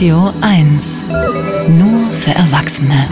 Radio 1. Nur für Erwachsene.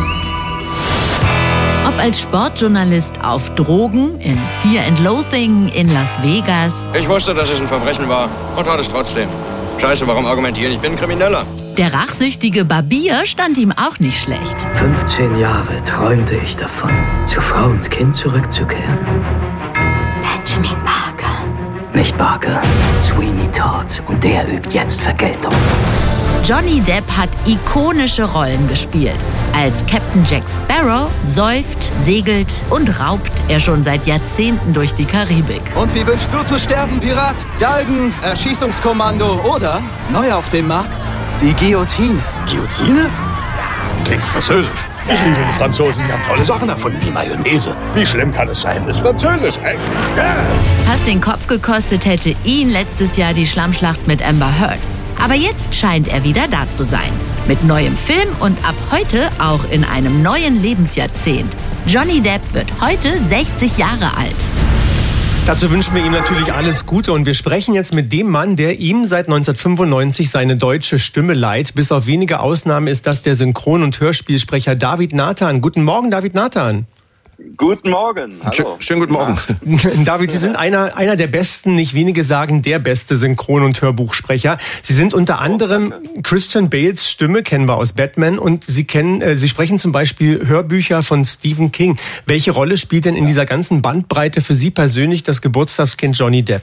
Ob als Sportjournalist auf Drogen, in Fear and Loathing, in Las Vegas. Ich wusste, dass es ein Verbrechen war und tat es trotzdem. Scheiße, warum argumentieren? Ich bin ein Krimineller. Der rachsüchtige Barbier stand ihm auch nicht schlecht. 15 Jahre träumte ich davon, zu Frau und Kind zurückzukehren. Benjamin Barker. Nicht Barker, Sweeney Todd. Und der übt jetzt Vergeltung. Johnny Depp hat ikonische Rollen gespielt. Als Captain Jack Sparrow säuft, segelt und raubt er schon seit Jahrzehnten durch die Karibik. Und wie wünschst du zu sterben, Pirat? Galgen, Erschießungskommando oder, neu auf dem Markt, die Guillotine. Guillotine? Klingt französisch. Ich liebe die Franzosen, die haben tolle Sachen erfunden, wie Mayonnaise. Wie schlimm kann es sein? Ist französisch eigentlich. Ja. Fast den Kopf gekostet hätte ihn letztes Jahr die Schlammschlacht mit Amber Heard. Aber jetzt scheint er wieder da zu sein. Mit neuem Film und ab heute auch in einem neuen Lebensjahrzehnt. Johnny Depp wird heute 60 Jahre alt. Dazu wünschen wir ihm natürlich alles Gute und wir sprechen jetzt mit dem Mann, der ihm seit 1995 seine deutsche Stimme leiht. Bis auf wenige Ausnahmen ist das der Synchron- und Hörspielsprecher David Nathan. Guten Morgen, David Nathan. Guten Morgen. Hallo. Schönen guten Morgen. David, Sie sind einer der besten, nicht wenige sagen der beste Synchron- und Hörbuchsprecher. Sie sind unter anderem Christian Bales Stimme, kennen wir aus Batman, und Sie sprechen zum Beispiel Hörbücher von Stephen King. Welche Rolle spielt denn in dieser ganzen Bandbreite für Sie persönlich das Geburtstagskind Johnny Depp?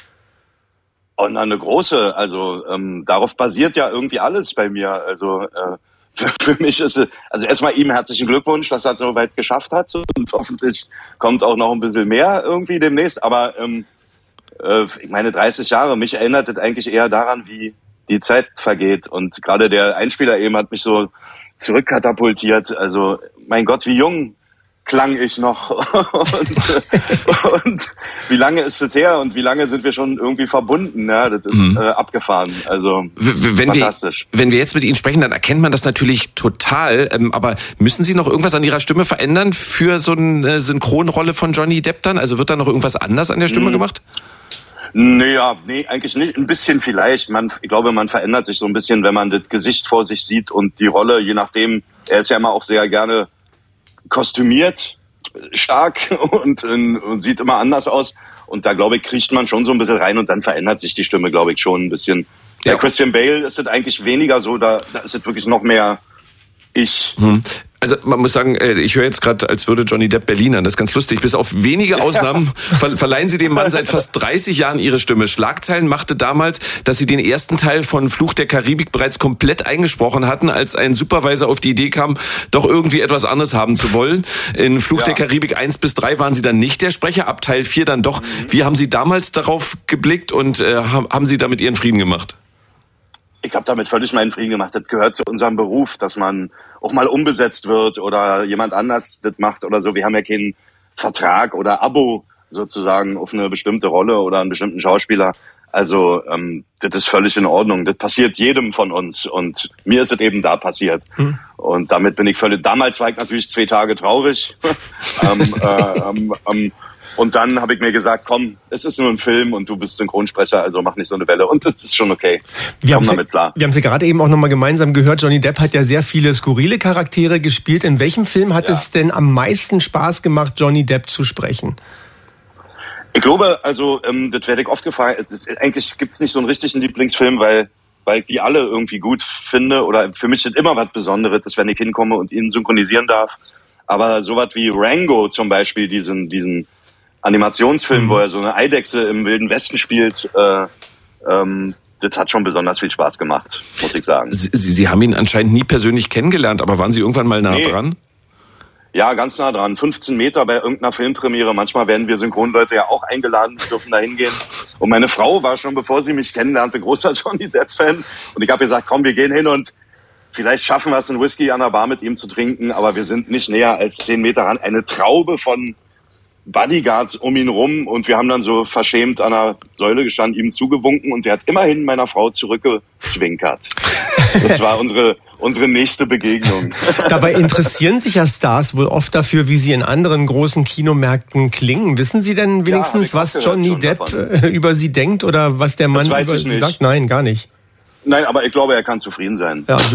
Und eine große, also darauf basiert ja irgendwie alles bei mir. Also für mich ist es, also erstmal ihm herzlichen Glückwunsch, dass er so weit geschafft hat und hoffentlich kommt auch noch ein bisschen mehr irgendwie demnächst, aber ich meine 30 Jahre, mich erinnert das eigentlich eher daran, wie die Zeit vergeht und gerade der Einspieler eben hat mich so zurückkatapultiert, also mein Gott, wie jung klang ich noch und wie lange ist es her und wie lange sind wir schon irgendwie verbunden, ja, das ist abgefahren, also fantastisch. Wenn wir jetzt mit Ihnen sprechen, dann erkennt man das natürlich total, aber müssen Sie noch irgendwas an Ihrer Stimme verändern für so eine Synchronrolle von Johnny Depp dann? Also wird da noch irgendwas anders an der Stimme gemacht? Nee, eigentlich nicht. Ein bisschen vielleicht. Ich glaube, man verändert sich so ein bisschen, wenn man das Gesicht vor sich sieht und die Rolle, je nachdem, er ist ja immer auch sehr gerne kostümiert, stark und sieht immer anders aus. Und da, glaube ich, kriegt man schon so ein bisschen rein und dann verändert sich die Stimme, glaube ich, schon ein bisschen. Ja. Bei Christian Bale ist es eigentlich weniger so, da ist es wirklich noch mehr ich. Also man muss sagen, ich höre jetzt gerade, als würde Johnny Depp Berlinern. Das ist ganz lustig. Bis auf wenige Ausnahmen verleihen Sie dem Mann seit fast 30 Jahren Ihre Stimme. Schlagzeilen machte damals, dass Sie den ersten Teil von Fluch der Karibik bereits komplett eingesprochen hatten, als ein Supervisor auf die Idee kam, doch irgendwie etwas anderes haben zu wollen. In Fluch der Karibik 1 bis 3 waren Sie dann nicht der Sprecher, ab Teil 4 dann doch. Wie haben Sie damals darauf geblickt und haben Sie damit Ihren Frieden gemacht? Ich habe damit völlig meinen Frieden gemacht. Das gehört zu unserem Beruf, dass man auch mal umbesetzt wird oder jemand anders das macht oder so. Wir haben ja keinen Vertrag oder Abo sozusagen auf eine bestimmte Rolle oder einen bestimmten Schauspieler. Also das ist völlig in Ordnung. Das passiert jedem von uns und mir ist es eben da passiert. Und damit bin ich damals war ich natürlich 2 Tage traurig. Und dann habe ich mir gesagt, komm, es ist nur ein Film und du bist Synchronsprecher, also mach nicht so eine Welle. Und das ist schon okay. Komm damit klar. Wir haben Sie gerade eben auch nochmal gemeinsam gehört. Johnny Depp hat ja sehr viele skurrile Charaktere gespielt. In welchem Film hat es denn am meisten Spaß gemacht, Johnny Depp zu sprechen? Ich glaube, also das werde ich oft gefragt. Eigentlich gibt es nicht so einen richtigen Lieblingsfilm, weil ich die alle irgendwie gut finde. Oder für mich ist immer was Besonderes, dass wenn ich hinkomme und ihn synchronisieren darf. Aber sowas wie Rango zum Beispiel, diesen Animationsfilm, wo er so eine Eidechse im Wilden Westen spielt, das hat schon besonders viel Spaß gemacht, muss ich sagen. Sie haben ihn anscheinend nie persönlich kennengelernt, aber waren Sie irgendwann mal nah dran? Ja, ganz nah dran. 15 Meter bei irgendeiner Filmpremiere. Manchmal werden wir Synchronleute ja auch eingeladen, dürfen da hingehen. Und meine Frau war schon, bevor sie mich kennenlernte, großer Johnny Depp-Fan. Und ich habe gesagt, komm, wir gehen hin und vielleicht schaffen wir es, einen Whisky an der Bar mit ihm zu trinken. Aber wir sind nicht näher als 10 Meter ran. Eine Traube von Bodyguards um ihn rum und wir haben dann so verschämt an der Säule gestanden, ihm zugewunken und er hat immerhin meiner Frau zurückgezwinkert. Das war unsere nächste Begegnung. Dabei interessieren sich ja Stars wohl oft dafür, wie sie in anderen großen Kinomärkten klingen. Wissen Sie denn wenigstens, was Johnny Depp über Sie denkt oder was der Mann über Sie sagt? Nein, gar nicht. Nein, aber ich glaube, er kann zufrieden sein. Ja.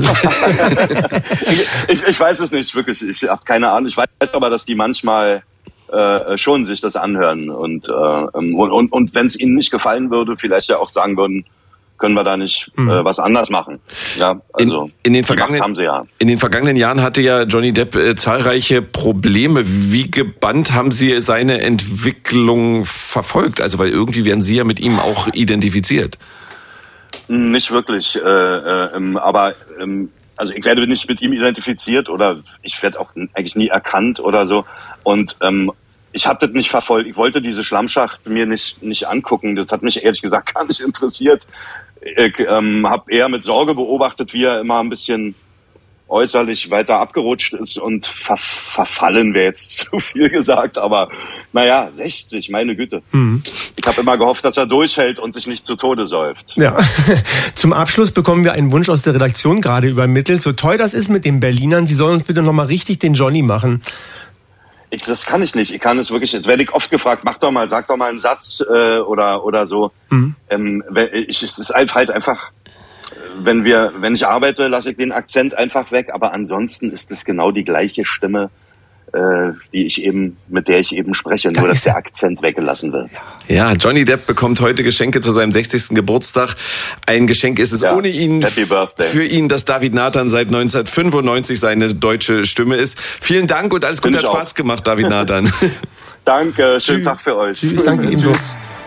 Ich weiß es nicht, wirklich. Ich habe keine Ahnung. Ich weiß aber, dass die manchmal schon sich das anhören und wenn es ihnen nicht gefallen würde, vielleicht ja auch sagen würden, können wir da nicht was anders machen. Ja, also in den vergangenen haben sie ja. In den vergangenen Jahren hatte ja Johnny Depp zahlreiche Probleme. Wie gebannt haben Sie seine Entwicklung verfolgt? Also weil irgendwie werden Sie ja mit ihm auch identifiziert. Nicht wirklich, aber also ich werde nicht mit ihm identifiziert oder ich werde auch eigentlich nie erkannt oder so. Und ich habe das nicht verfolgt. Ich wollte diese Schlammschacht mir nicht angucken. Das hat mich ehrlich gesagt gar nicht interessiert. Ich habe eher mit Sorge beobachtet, wie er immer ein bisschen äußerlich weiter abgerutscht ist und verfallen wäre jetzt zu viel gesagt, aber naja, 60, meine Güte. Ich habe immer gehofft, dass er durchhält und sich nicht zu Tode säuft. Ja. Zum Abschluss bekommen wir einen Wunsch aus der Redaktion gerade übermittelt. So toll das ist mit den Berlinern, Sie sollen uns bitte nochmal richtig den Johnny machen. Das kann ich nicht. Ich kann es wirklich, jetzt werde ich oft gefragt, sag doch mal einen Satz oder so. Es ist halt einfach, wenn ich arbeite, lasse ich den Akzent einfach weg, aber ansonsten ist es genau die gleiche Stimme, mit der ich eben spreche, nur dass der Akzent weggelassen wird. Ja, Johnny Depp bekommt heute Geschenke zu seinem 60. Geburtstag. Ein Geschenk ist es ohne ihn, für ihn, dass David Nathan seit 1995 seine deutsche Stimme ist. Vielen Dank und alles Gute, hat Spaß gemacht, David Nathan. Danke, schönen Tag für euch. Tschüss, danke ebenso.